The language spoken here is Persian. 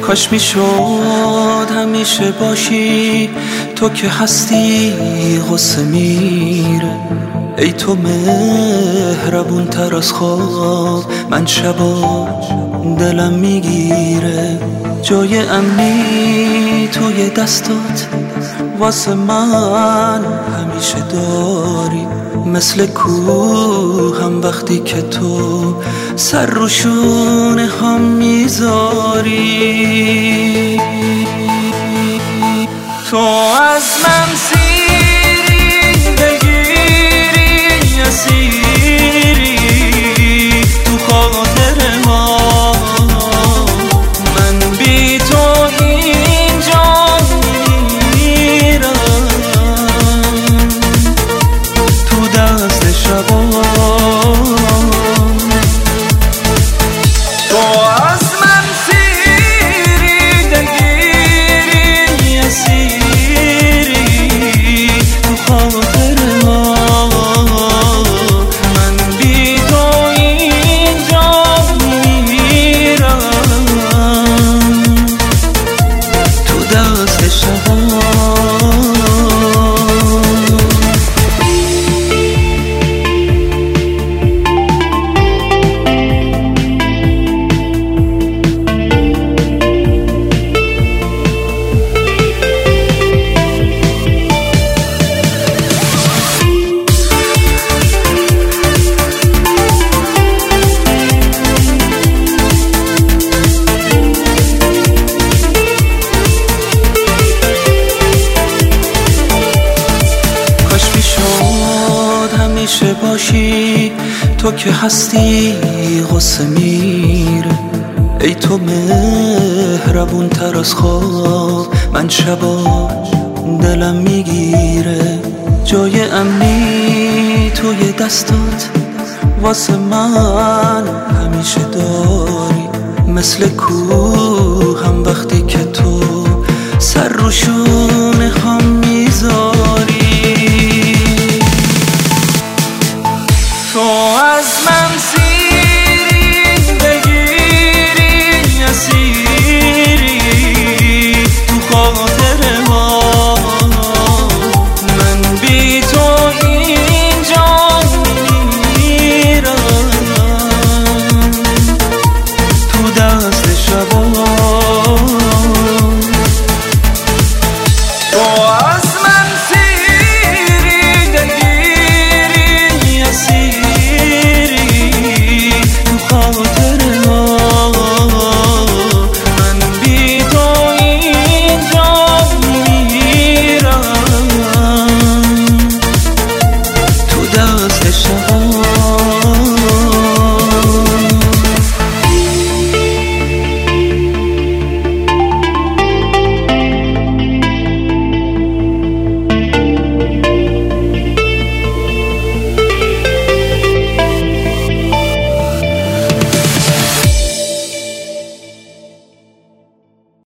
کاش میشد همیشه باشی، تو که هستی غصه میره. ای تو مهربون تر از خواب، من شبا دلم میگیره. جای امنی توی دستات واسه من همیشه داری، مثل کوهم وقتی که تو سر رو شونه هم میذاری. تو از من سیری بگیری اسیری تو خاطر ما، من بی تو اینجا میمیرم تو دست شبا. تو از من سیری بگیری اسیری تو خاطر ما، من بی تو اینجا میمیرم تو دست شبا. همیشه باشی، تو که هستی غصه میره. ای تو مهربون تر از خواب، من شبا دلم میگیره. جای امنی توی دستات واسه من همیشه داری، مثل کوهم وقتی که تو سر رو شونه هم میذاری. تو از من سیری بگیری اسیری تو خاطر ما، من بی تو اینجا میمیرم تو دست شبا.